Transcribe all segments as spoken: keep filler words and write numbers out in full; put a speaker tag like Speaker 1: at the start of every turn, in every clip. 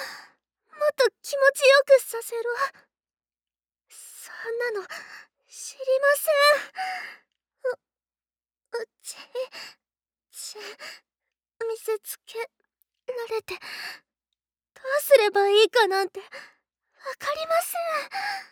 Speaker 1: もっと気持ちよくさせろ。そんなの知りません。う、うち、ち、見せつけられて、どうすればいいかなんてわかりません。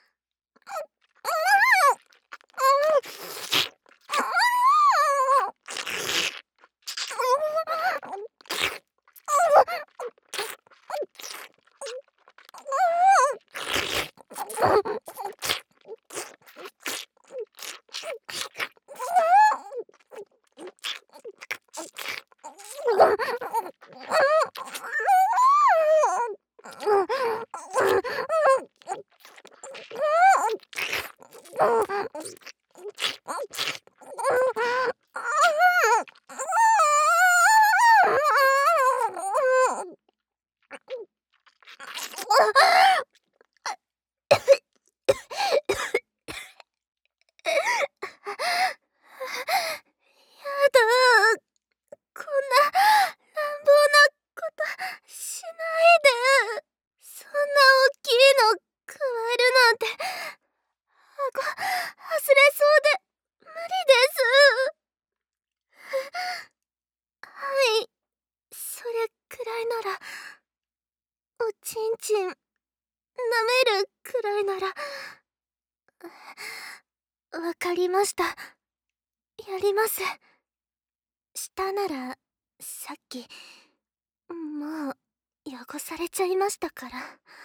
Speaker 1: わかりました。やります。したなら、さっき、もう、汚されちゃいましたから。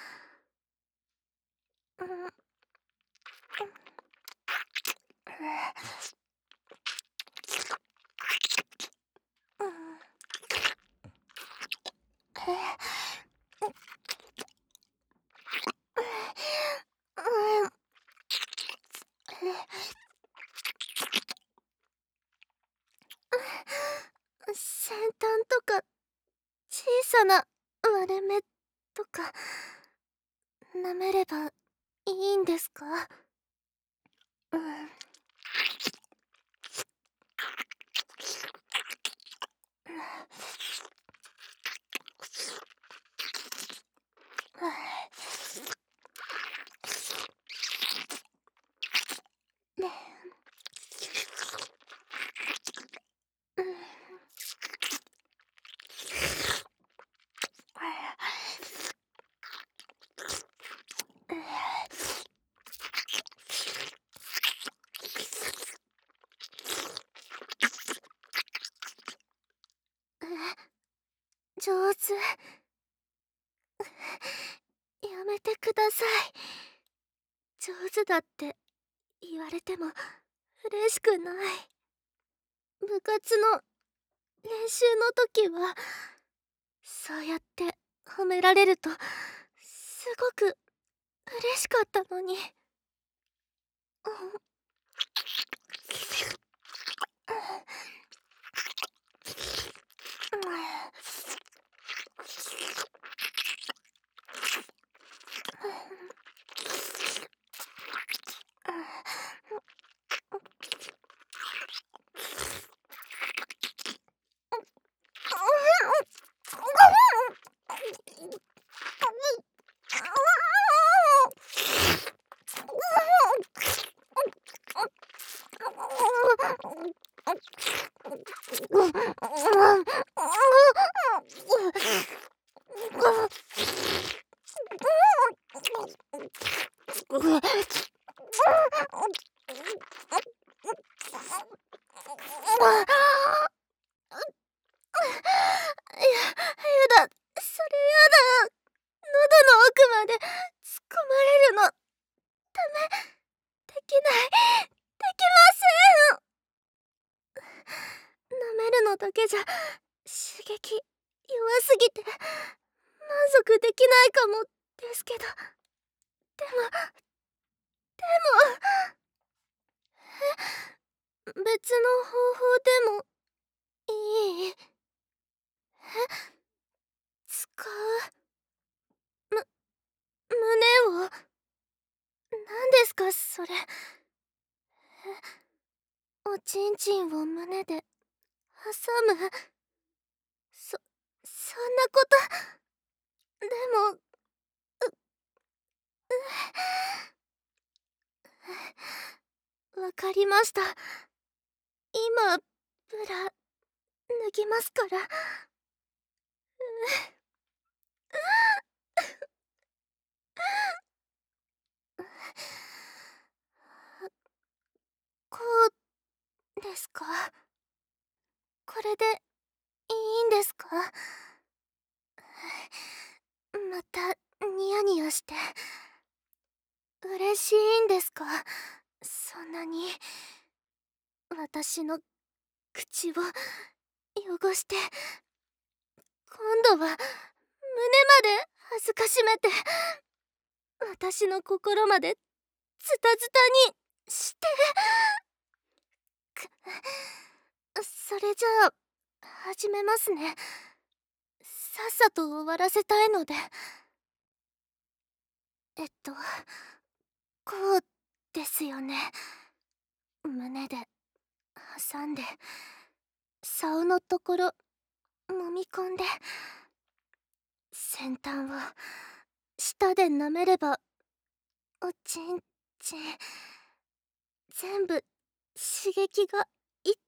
Speaker 1: うん。先端とか小さな割れ目とか舐めればいいんですか？うん。上手。やめてください。上手だって言われても嬉しくない。部活の練習の時はそうやって褒められるとすごく嬉しかったのに。うん。だけじゃ刺激弱すぎて満足できないかもですけど、でもでもえ、別の方法でもいい？え、使う？む胸を？何ですかそれ？え、おちんちんを胸で挟む？そそんなこと。でも、う、わかりました。今、ブラ、脱ぎますから。こうですか？これでいいんですか？またニヤニヤして嬉しいんですか？そんなに私の口を汚して、今度は胸まで恥ずかしめて、私の心までズタズタにして。くそれじゃあ始めますね。さっさと終わらせたいので。えっとこうですよね。胸で挟んで竿のところ揉み込んで、先端を舌で舐めればおちんちん全部刺激がいって、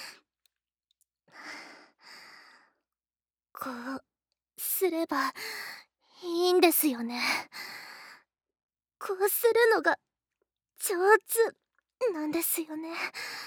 Speaker 1: こうすればいいんですよね。こうするのが上手なんですよね。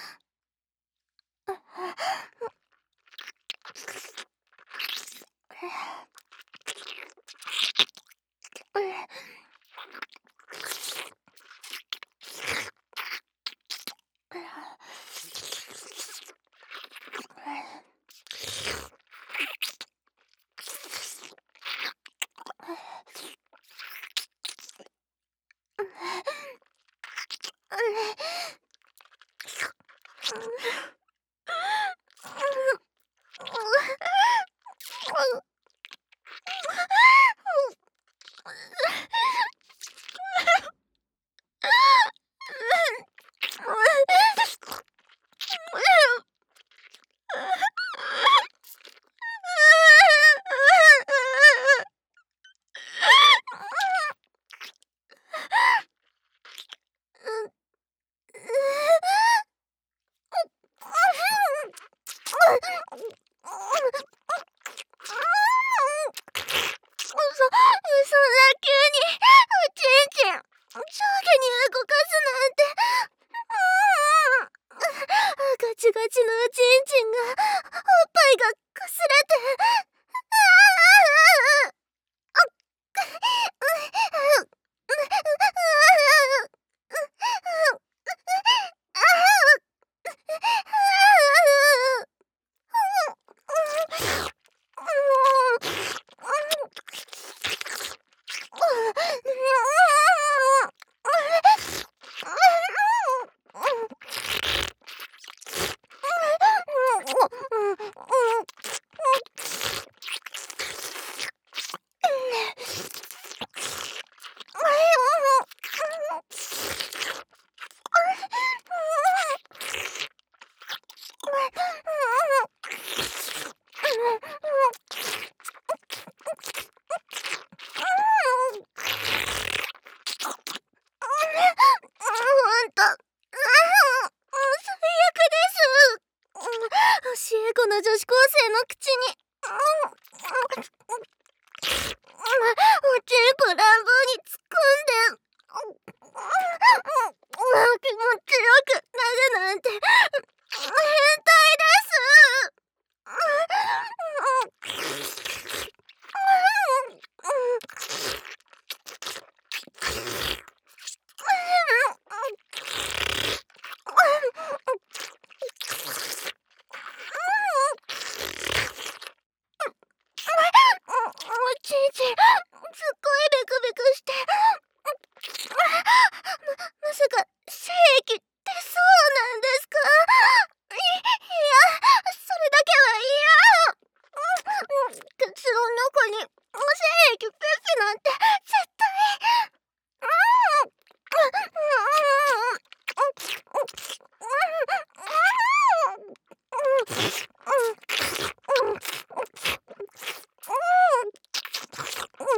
Speaker 1: ガチガチのおちんちんがおっぱいがくすれて、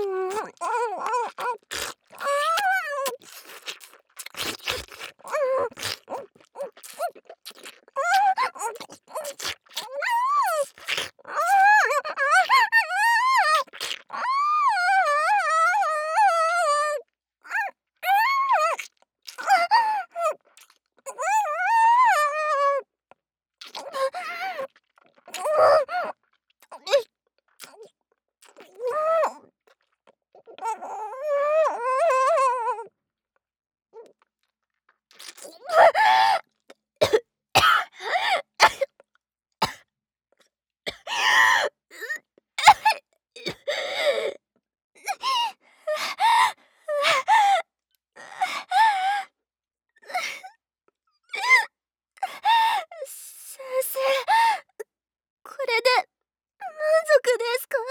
Speaker 1: 先生、これで満足ですか？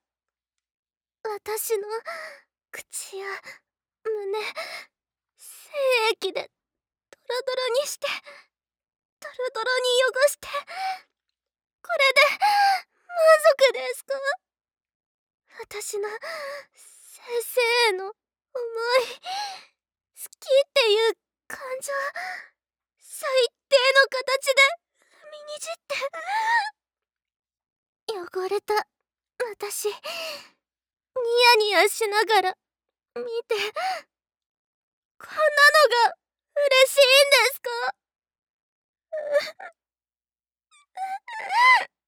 Speaker 1: 私の口や胸、精液でドロドロにして、ドロドロに汚して、これで満足ですか？私の先生への思い、好きっていう感情、最低の形で踏みにじって汚れた私、ニヤニヤしながら見て、こんなのが嬉しいんですか？